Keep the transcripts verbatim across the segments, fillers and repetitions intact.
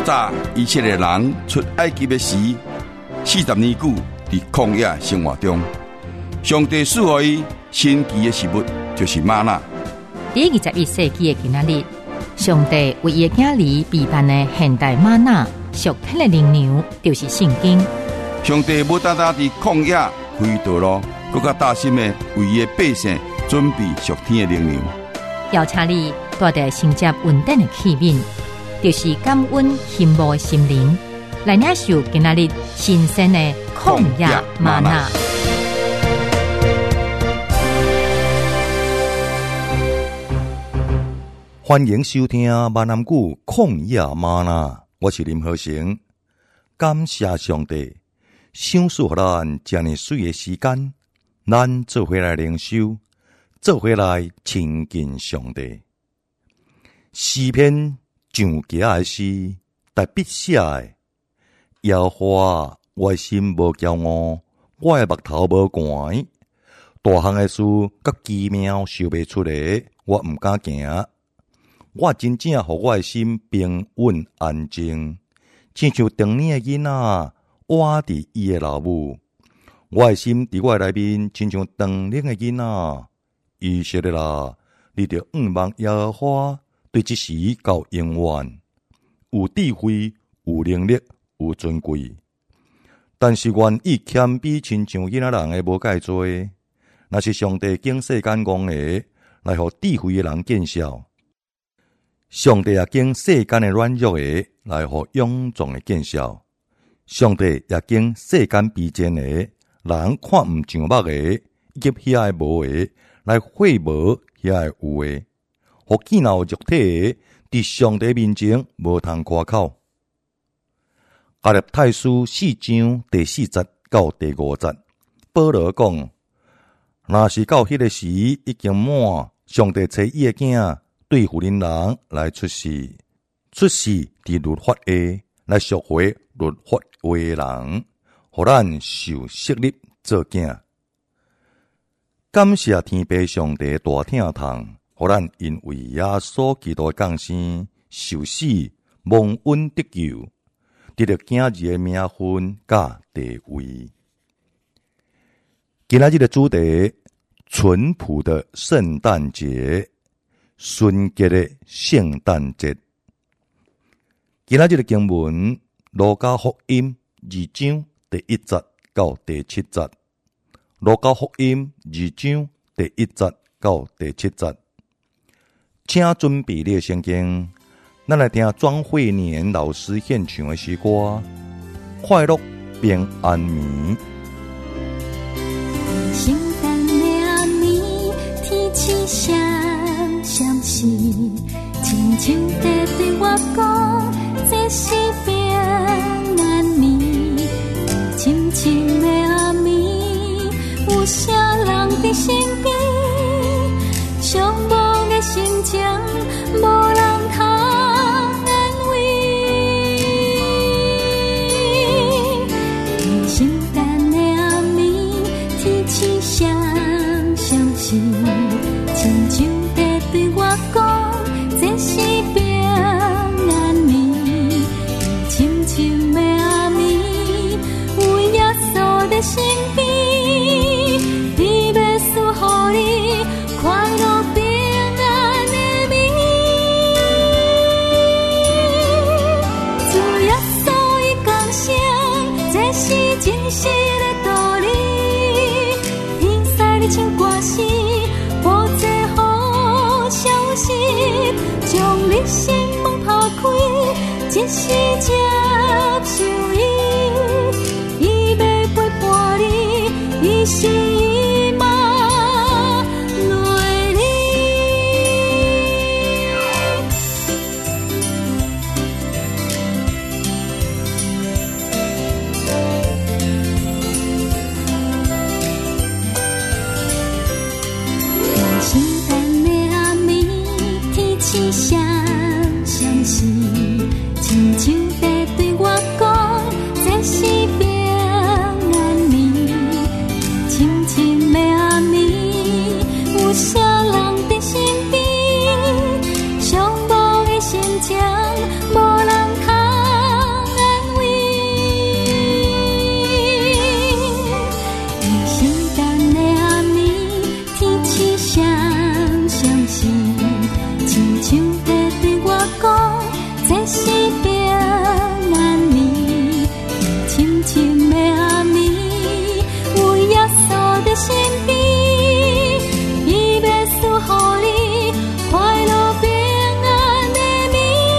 早以前的人出埃及的时，四十年久伫曠野生活中，上帝赐予伊神奇的食物，就是吗哪。 第二十一世纪的今仔日，上帝为伊的囝儿备办的现代吗哪属天的灵粮，就是圣经。 上帝无单单伫曠野开道路，更加大心的为伊的百姓准备属天的灵粮。 邀请你带着承接稳定的器皿，就是感恩羡慕的心灵，来领受今仔日新鲜的曠野嗎哪。 欢迎收听闽南語曠野嗎哪，我是林和成。感謝上帝，賞賜予咱這麼水的時間，咱做回來靈修，做回來親近上帝。詩篇上家的詩，特別寫的，耶和華，我的心無驕傲，我的目頭無寒，大項的事甲奇妙想不出來，我毋敢行。我真正互我的心平穩安靜，親像長年的囡仔活佇伊的老母。我的心佇我的內面，親像長年的囡仔。以色列啦，你着仰望耶和華，對即時到永遠，有智慧，有能力，有尊貴。但是願意謙卑，親像囡仔人的無介多。若是上帝經世間講的，來互智慧的人見笑。上帝也經世間的軟弱的，來互勇壯的見笑。上帝也經世間卑賤的，人看毋上目的，以及遐個無的，來會無遐個有的。互見若有肉體的，佇上帝面前無通誇口。加勒太書四章第四節到第五節，保羅講：若是到迄個時已經滿，上帝找伊的囝。對婦人人來出世，出世佇律法下，來贖回律法下的人，互咱受設立做囝。感謝天父上帝大疼痛，互咱因為耶穌基督的降生、受死、蒙恩得救，得到囝兒的名分甲地位。今仔日的主題：淳樸的聖誕節。純潔的聖誕節。今仔日的經文，路加福音二章第一節到第七節。路加福音二章第一節到第七節。請準備你的聖經，咱來聽莊慧年老師獻唱的詩歌，快樂平安眠。 聖誕的暗暝，天氣下相是，親像在對我講，這是平安暝。深深的暗暝，有啥人在身邊？傷亡的心情，無人通安慰。聖誕的暗暝，天氣相相是，親像對我講，這是平安暝。深深的暗暝，有耶穌在身邊，伊要賜予你快樂平安的暝。主耶穌伊降生，這是真實的道理。天使咧唱歌詩，保證消息，將你心門拋開，即時接受伊，伊要陪伴你，伊是伊嘛來臨。天相相是，親像在對我講，這是平安暝。親像身边，伊要赐予你快乐平安的眠。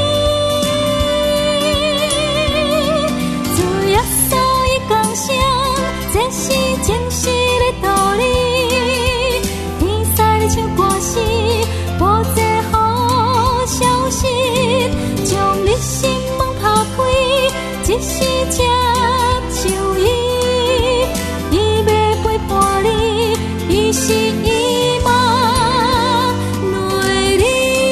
主耶稣伊讲声，这是真实的道理。天使咧唱歌诗，报这好消息，将你心门打开，一时接受伊。伊要陪伴你，伊是伊嘛爱你。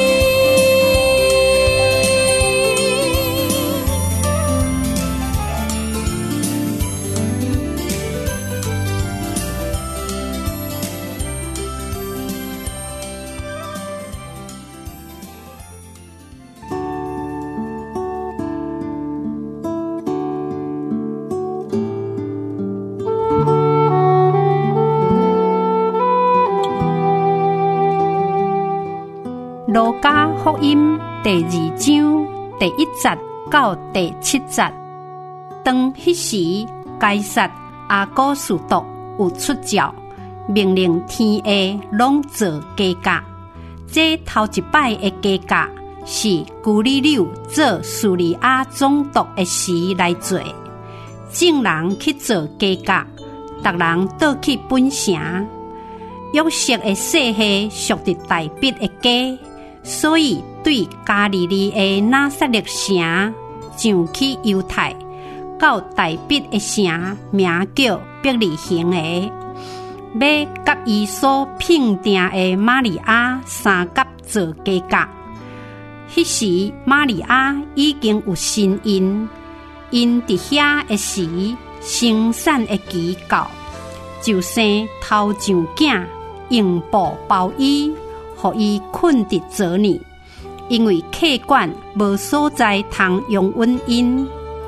路加福音第二章第一节到第七节。当迄时，该撒阿古斯都有出诏，命令天下拢做改革。这头一摆的改革是古利柳做叙利亚总督的时来做，众人去做改革，逐人倒去本城。约瑟的细岁属伫大毕的家，所以对加利利的拿撒勒城上去犹太，到大毕的城名叫伯利恒的，要甲伊所聘定的玛利亚三甲做改革。迄时玛利亚已经有身孕，因伫遐的时生产的期到，就生头上囝，用布包伊，互伊困伫泽里，因为客馆无所在通用稳因。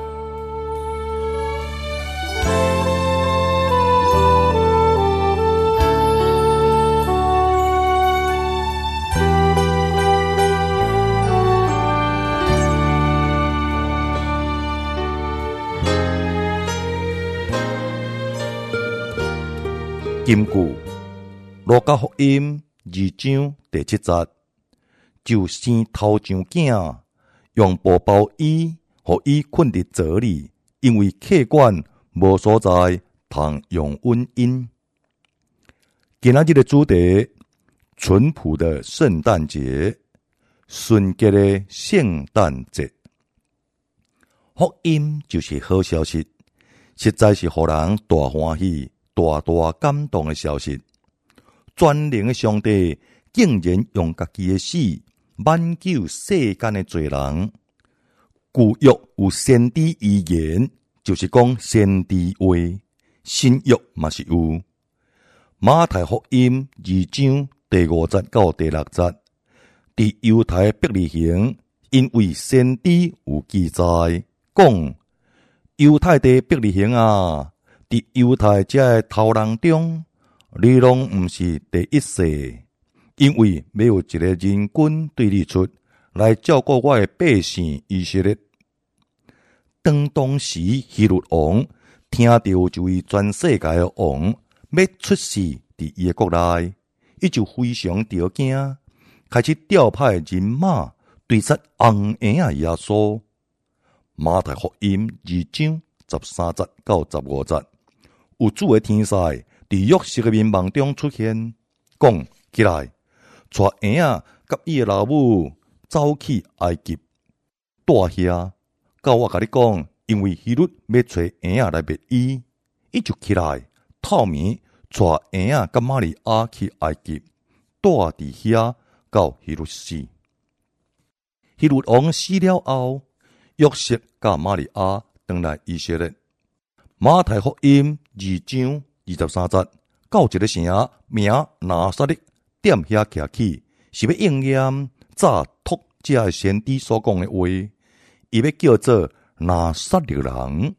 金句路加福音二章第七节，就生头上囝，用布包伊，互伊困伫泽里，因为客馆无所在通用稳因。今仔日的主题，淳朴的圣诞节，纯洁的圣诞节。福音就是好消息，实在是互人大欢喜、大大感动的消息。全能的上帝竟然用家己的死挽救世间的罪人。旧约有先知预言，就是讲先知话；新约嘛是有。马太福音二章第五节到第六节，伫犹太伯利恒，因为先知有记载，讲犹太地伯利恒啊，伫犹太这的头人中，你拢毋是第一世，因为没有一个人君对你出来照顾我的百姓以色列。当当时希律王听到就位全世界的王要出世伫伊的国内，伊就非常着惊，开始调派人马对杀红婴仔耶稣。马太福音二章十三节到十五节，有主的天使伫约瑟的面梦中出现，讲起来，带婴仔甲伊的老母走去埃及，住遐。到我甲你讲，因为希律要找婴仔来灭伊，伊就起来，透暝带婴仔甲玛利亚去埃及，住伫遐到希律死。希律王死了后，约瑟甲玛利亚回来以色列。马太福音二章二十三节，到一个城名拿撒勒，踮遐徛起，是要应验早托这的先知所讲的话，伊要叫做拿撒勒人。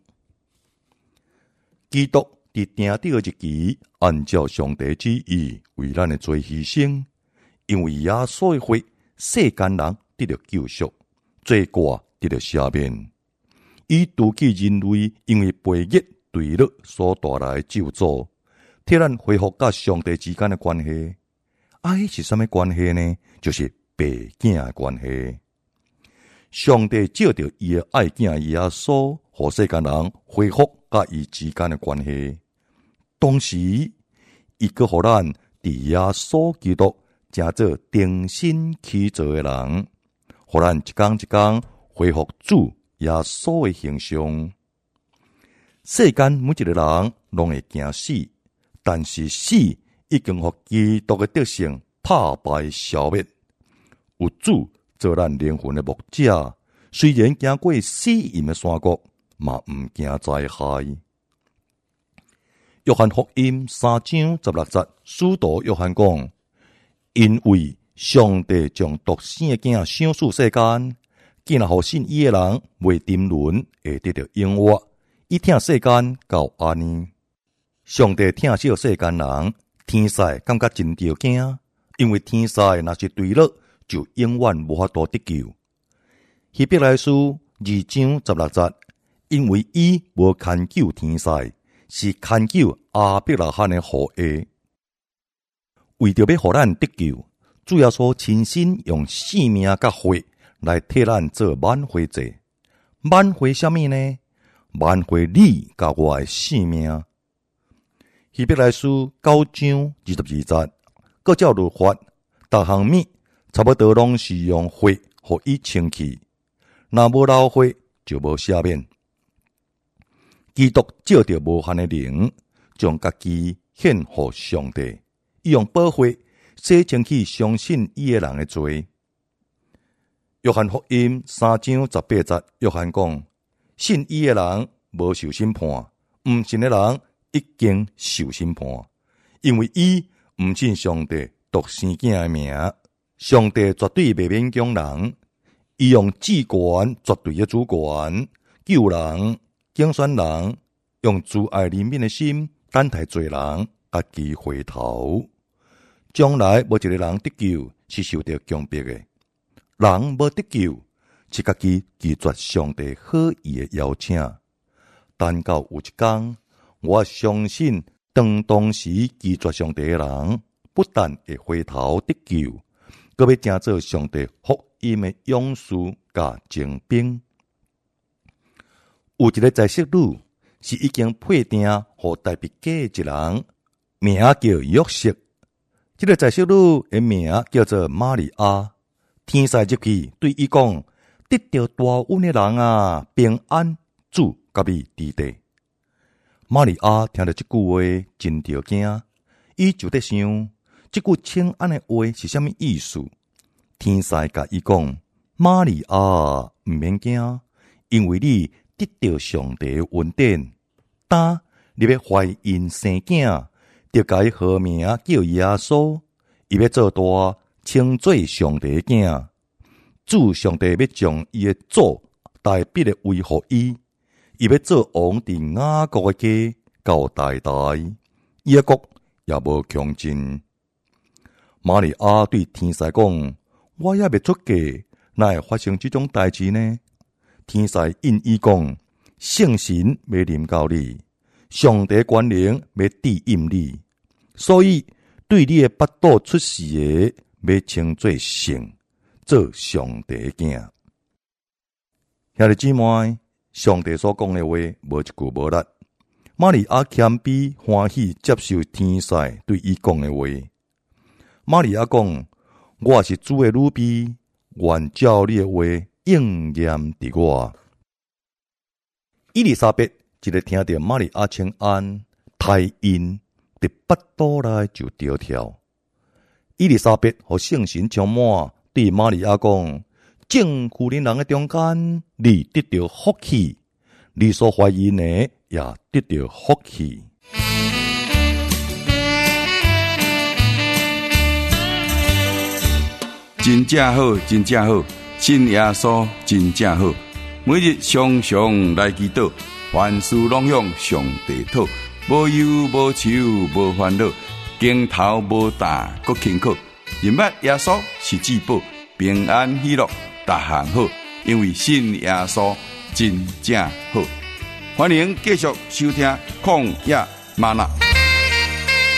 基督伫定定日期，按照上帝旨意为咱的罪牺牲，因为耶稣的血，世间人得到救赎，罪过得到赦免。伊妒忌人类因为悖逆堕落所带来的咒詛， 替咱恢复甲上帝之间的关系。啊，迄是什么关系呢？就是爸囝的关系。上帝借着伊的爱囝耶稣，互世间人恢复甲伊之间的关系。同时，伊阁互咱伫耶稣基督成做重新起造的人，互咱一天一天恢复主耶稣的形象。世间每一个人拢会惊死，但是死已经互基督的德性打败消灭。有主做咱灵魂的牧者，虽然行过死荫的山谷，嘛毋惊灾害。约翰福音三章十六节，使徒约翰讲：因为上帝将独生的囝赏赐世间，既然互信伊的人袂沉沦，会得到永活。伊疼世间到安尼，上帝疼惜世间人，天使感觉真着惊，因为天使若是坠落，就永远无法度得救。希伯来书二章十六节，因为伊无牵救天使，是牵救阿伯拉罕的后裔。为着要互咱得救，主要说亲身用性命甲血来替咱做挽回祭。挽回什么呢？挽回你甲我的性命。希伯来书九章二十二节，各照律法，逐项物差不多拢是用血互伊清气，若无流血就无赦免。基督借着无限的灵，将家己献互上帝，伊用宝血洗清去相信伊的人的罪。约翰福音三章十八节，约翰讲：信伊的人无受审判，毋信的人已经受审判，因为伊毋信上帝独生囝的名。上帝绝对袂勉强人，伊用至权绝对的主权救人、竞选人，用自爱怜悯的心等待罪人家己回头。将来无一个人得救是受到强迫的，人无得救是家己拒绝上帝好意的邀请。等到有一天，我相信当当时拒绝上帝的人，不但会回头得救，阁要成做上帝福音的勇士甲精兵。有一个在色女是已经配定互代笔假一人，名叫约瑟。这个在色女的名叫做玛利亚。天使入去对伊讲：得到大恩的人啊，平安，主甲你伫地。玛利亚听到这句话真着惊，伊就在想，这句请安的话是什么意思？天使甲伊讲：玛利亚，毋免惊，因为你得到上帝的恩典。当你要怀孕生囝，就该号名叫耶稣，伊要做大，称做上帝的囝。主上帝要将伊的祖代笔的位予伊，伊要做王伫雅各的家到代代，伊的国也无穷尽。玛利亚对天使讲：我也未出嫁，哪会发生这种代志呢？天使应伊讲：圣神要临到你，上帝权能要庇荫你，所以对你的腹肚出世的要称作圣，做上帝的囝。兄弟姊妹，上帝所讲的话无一句无力。玛利亚谦卑欢喜接受天使对伊讲的话。玛利亚讲：我是主的女婢，愿照你的话应验伫我。伊丽莎白一个听到玛利亚请安，胎因伫腹肚内就着跳。伊丽莎白和圣神充满，对玛利亚讲：正妇人人的中间，你得到福气，你所怀孕的也得到福气。 真正好，真正好，信耶稣真正好。每日常常来祈祷，凡事拢向上帝讨，无忧无愁无烦恼，镜头无大搁轻巧。认捌耶稣是至宝，平安喜乐逐项好，因为信耶稣真正好。欢迎继续收听《曠野嗎哪》。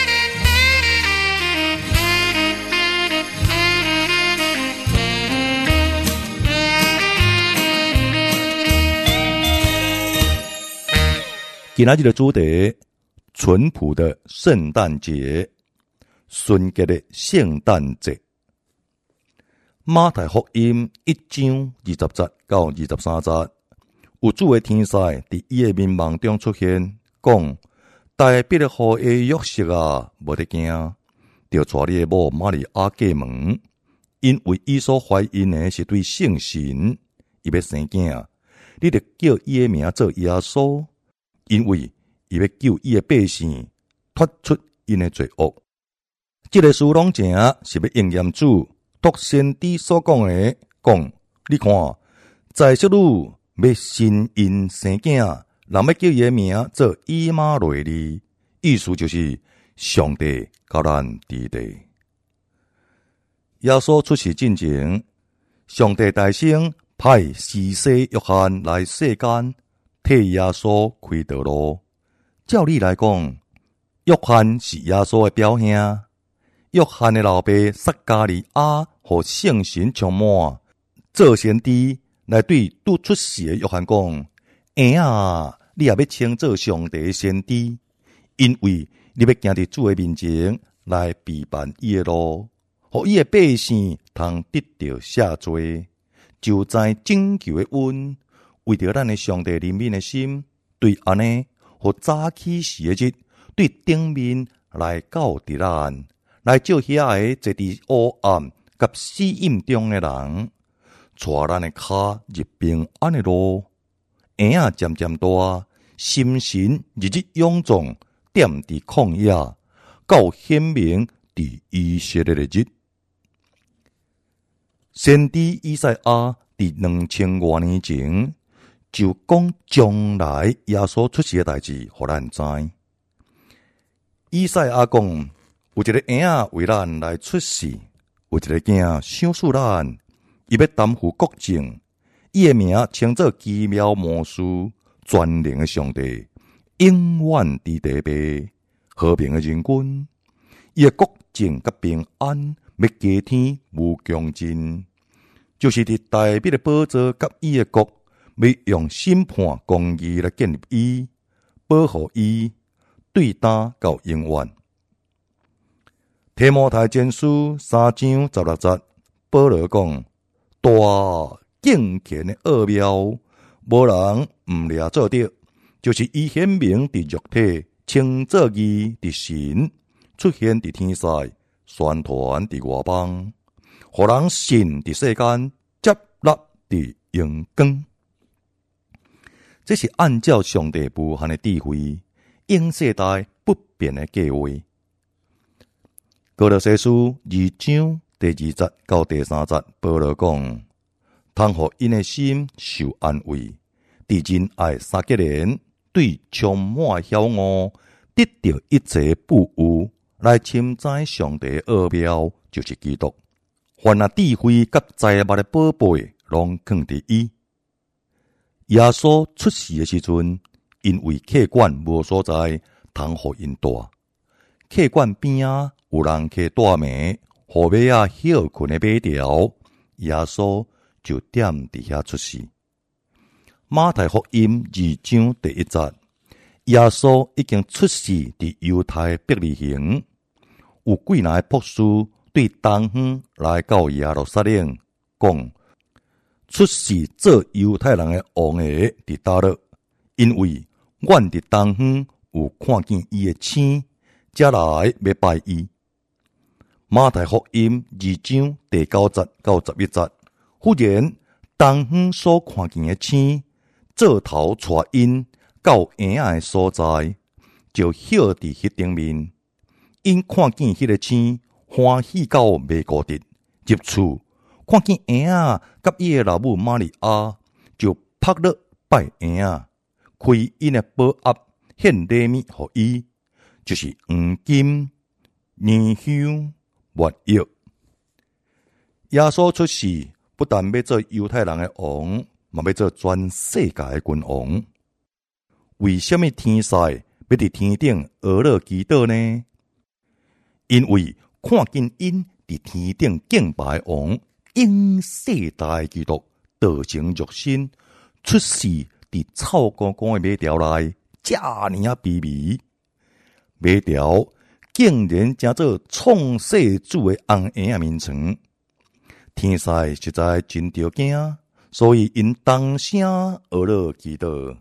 今仔日的主题：淳朴的圣诞节，纯洁的圣诞节。马太福音一章二十节到二十三节，有主的天使伫伊的面梦中出现，讲：大必的后裔约瑟啊，无得惊，就带你的某玛利亚过门，因为伊所怀孕的是对圣神，伊要生囝，你得叫伊的名做耶稣，因为伊要救伊的百姓脱出因的罪恶。这个事拢正是要应验主读先知所讲的，讲你看，在色女要身孕生囝，人要叫伊的名做以马内利，意思就是上帝甲咱伫地。耶稣出世进前，上帝大圣派施洗约翰来世间，替耶稣开道路。照理来讲，约翰是耶稣的表兄，约翰的老爸撒加利亚和圣神充满，做先知来对拄出世的约翰讲：婴啊，你也要称做上帝的先知，因为你要行伫主的面前来备办伊的路，互伊的百姓通得到赦罪，就在拯救的恩，为着咱的上帝怜悯的心，对安尼，互早起时的日，对顶面来教伫咱，来照遐个坐伫黑暗甲死荫中的人，带咱的脚入平安的路。婴仔渐渐大，心神日日勇壮，踮伫旷野，到显明伫以色列的日。先知以赛亞伫两千多年前就讲将来耶穌出世的代志，互咱知。以赛亞讲，有一个婴仔为咱来出世，有一个囝想使咱，伊要担负国政，伊的名称作奇妙魔术，全能的上帝，永远伫地位，和平的人君。伊的国政甲平安，要加添无穷尽，就是伫大必的宝座甲伊的国，要用审判公义来建立伊，保护伊，对担到永远。提摩太前書三章十六節，保羅講：大敬虔的奧妙，無人毋掠做着，就是伊顯明佇肉體，稱作義佇神，出現佇天使，宣傳佇外邦，互人信佇世間，接納佇陽光。這是按照上帝無限的智慧，應世代不變的計劃。哥羅西書二章第二節到第三節，保羅講：通互因的心受安慰，佇仁愛三結連，對充滿曉悟，得到一切富有，來深知上帝的奧妙，就是基督。凡那智慧甲財物的寶貝，攏藏佇伊。耶穌出世的時陣，因為客館無所在，通互因住。客館邊啊，有人去住眠，互馬仔休困的馬條，耶穌就踮佇遐出世。馬太福音二章第一節，耶穌已經出世佇猶太伯利恆，有幾若個博士對東方來到耶路撒冷，講：出世做猶太人的王的佇叨落？因為阮佇東方有看見伊的星，才來要拜伊。馬太福音二章第九節到十一節，忽然東方所看見的星，做頭帶因到嬰仔的所在，就歇佇迄頂面。因看見迄個星，歡喜到袂固定，入厝看見嬰仔甲伊的老母瑪利亞，就拍落拜嬰仔，開因的寶盒，獻禮物予伊，就是黃金、乳香、沒藥。耶穌出世，不但要做猶太人的王，嘛要做全世界的君王。為什麼天使要佇天頂俄勒祈禱呢？因為看見因佇天頂敬拜的王，永世代基督道成肉身，出世佇臭光光的馬條內， 遮尔啊卑微，马条竟然成做创世主的红婴啊面床。天使实在真着惊，所以因同声而乐祈祷。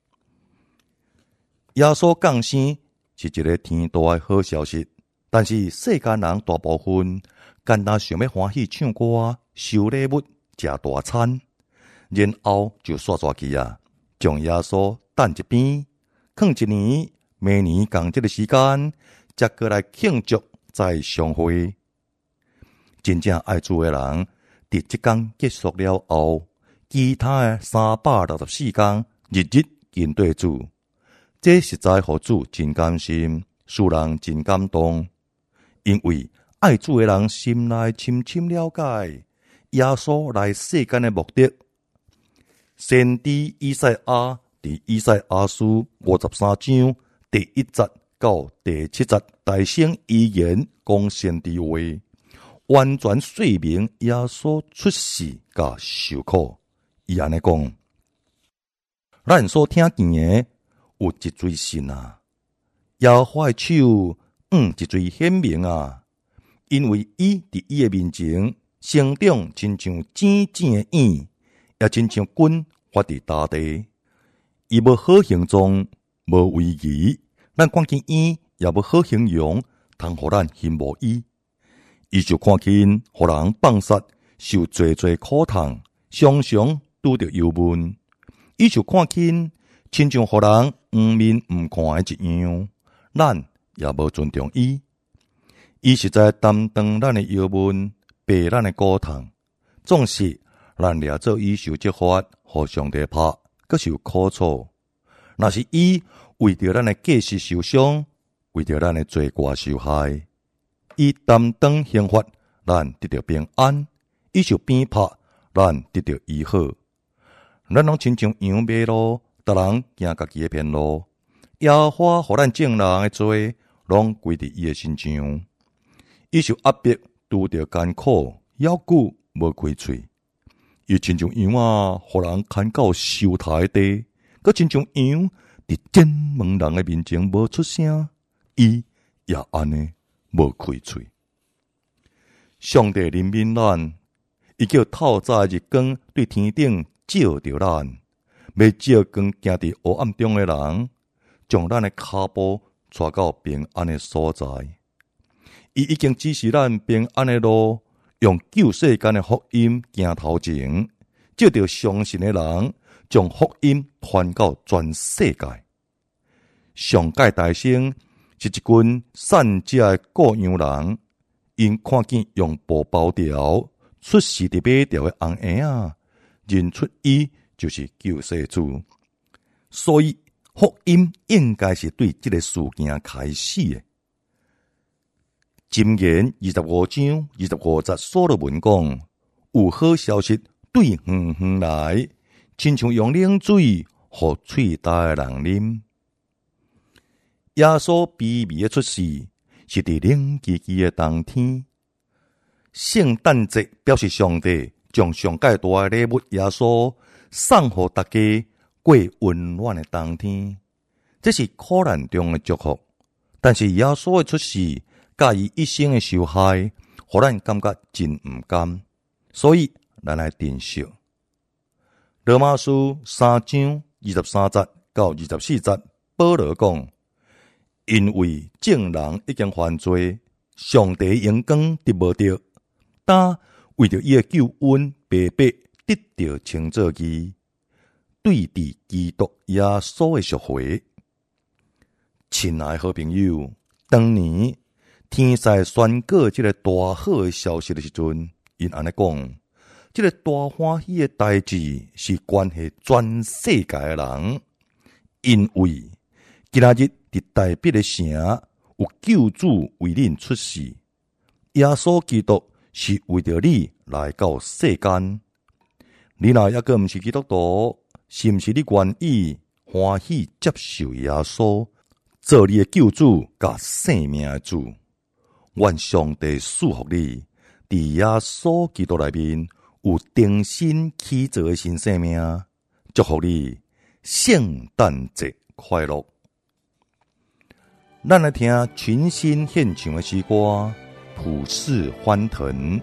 耶稣降生是一个天大的好消息，但是世间人大部分简单想要欢喜唱歌、收礼物、食大餐，然后就煞煞去啊，将耶稣等一边，放一年、明年共这个时间，才过来庆祝再相会。真正爱主的人，伫即天结束了后，其他的三百六十四天日日跟对主，这实在互主真甘心，使人真感动。因为爱主的人心内深深了解耶稣来世间的目的。先知以赛亞伫以賽亞書五十三章第一節到第七節大聲預言講先知話，完全說明耶穌出世甲受苦。伊安尼講，咱所聽見的有一嘴神啊，耶和華的手嗯一嘴顯明啊，因為伊佇伊的面前成長親像剪剪的影，也親像滾發佇大地。伊無好形狀，無威儀，咱看見伊也無好形容，通互咱羨慕伊。伊就看見互人放殺，受濟濟苦痛，常常拄着憂悶。伊就看見親像互人毋面毋看的一樣，咱也無尊重伊。伊實在擔當咱的憂悶，背咱的苦痛，總是咱掠做伊受責罰，互上帝拍，閣受苦楚。若是伊為着咱的過失受傷，為着咱的罪過受害，伊擔當刑罰，咱得到平安；伊受鞭拍，咱得到醫好。咱攏親像羊迷路，逐人行家己的偏路。耶和華互咱眾人的罪，攏歸佇伊的身上。伊受壓迫，拄着艱苦，猶久無開喙。伊親像羊啊，互人牽到收臺地，閣親像羊佇真問人的面前無出聲，伊也安尼無開喙。上帝憐憫咱，伊叫透早日光對天頂照着咱，要照光行佇黑暗中的人，將咱的腳步帶到平安的所在。伊已經指示咱平安的路，用救世間的福音行頭前，照着相信的人，將福音傳到全世界。上界大星是一群善者的雇羊人，因看見用布包條出世的馬條的紅嬰啊，認出伊就是救世主。所以福音應該是對這個事件開始的。箴言二十五章二十五節所羅門講，有好消息對遠遠來，親像用冷水予喙焦的人啉。耶穌卑微的出世是佇冷吱吱的冬天。聖誕節表示上帝將上界大的禮物耶穌送予大家過溫暖的冬天，這是苦難中的祝福。但是耶穌的出世甲伊一生的受害，互咱感覺真毋甘，所以咱來珍惜。羅馬書三章二十三節到二十四節，保羅講，因為眾人已經犯罪，上帝榮光得無着，但為着伊的救恩白白得到稱作義，對佇基督耶穌的贖回。親愛好朋友，當年天使宣告這個大好的消息的時陣，因安尼講，這個大歡喜的代志是關係全世界的人，因為今仔日佇大必的城有救主為恁出世，耶穌基督是為着你來到世間。你若抑個毋是基督徒，是毋是你願意歡喜接受耶穌做你的救主甲生命的主？願上帝賜福你，佇耶穌基督內面有重新起造的新生命。祝福你，聖誕節快乐。咱来听群星献唱的诗歌，普世欢腾。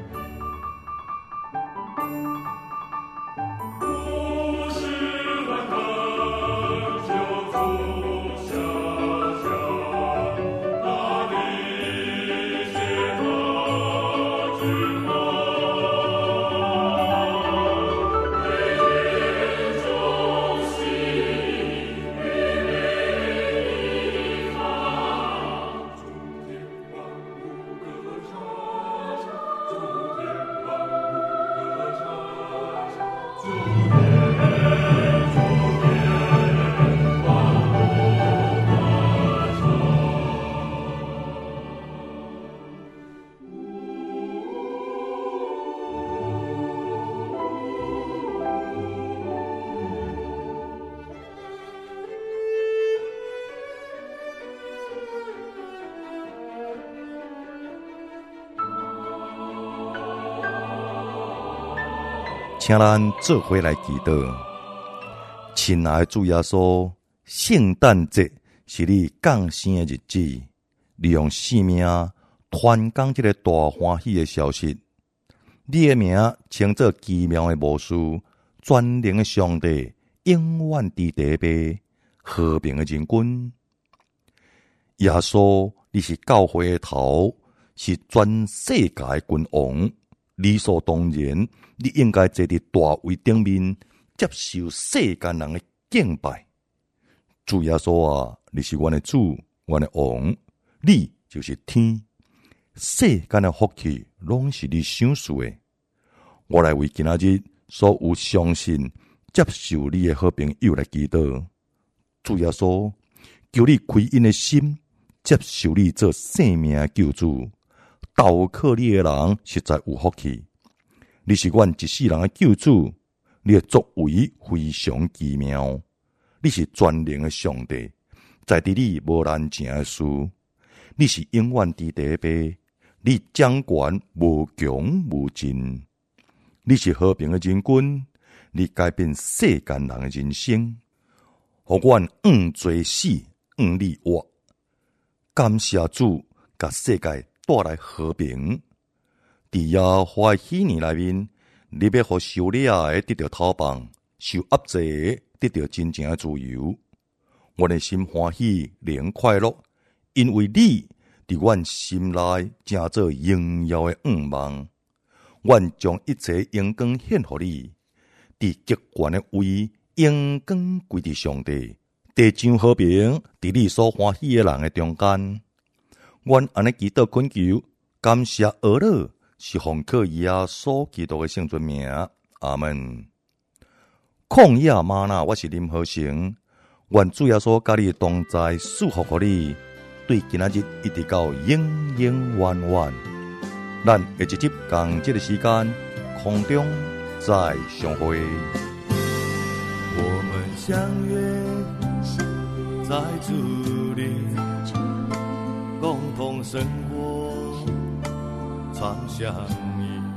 请咱做伙来祈祷。亲爱的主耶稣，圣诞节是你降生的日子，你用生命传讲这个大欢喜的消息。你的名称作奇妙的魔术，全能的上帝，永远伫第辈，和平的人君。耶稣，你是教会的头，是全世界的君王，理所当然。你应该坐伫大位顶面，接受世间人的敬拜。主耶稣啊，你是阮的主，阮的王，你就是天。世间的福气拢是你赏赐的。我来为今仔日所有相信、接受你的好朋友来祈祷。主耶稣，求你开因的心，接受你做生命的救主。投靠你的人实在有福气。你是阮一世人的救主，你的作为非常奇妙。你是全能的上帝，在伫你无难成的事。你是永远伫第一辈，你掌权无穷无尽。你是和平的人君，你改变世间人的人生，互阮毋做死，毋你活。感谢主，甲世界带来和平。伫耶和华喜年内面，你要互受掠的得到讨放，受压制的得到真正的自由。我的心欢喜，灵快乐，因为你伫阮心内正做荣耀的愿望。阮将一切荣光献互你，伫极悬的位，荣光归伫上帝，地上和平伫你所欢喜的人的中间。阮安尼祈祷恳求，感谢俄勒。是奉靠耶稣基督的圣尊名，阿门。旷野吗哪，我是林和成。愿主耶稣甲你同在，祝福互你，对今仔日一直到永永远远。咱下一集同这个时间空中再相会。 我们相约在主里，共同生活。常相依。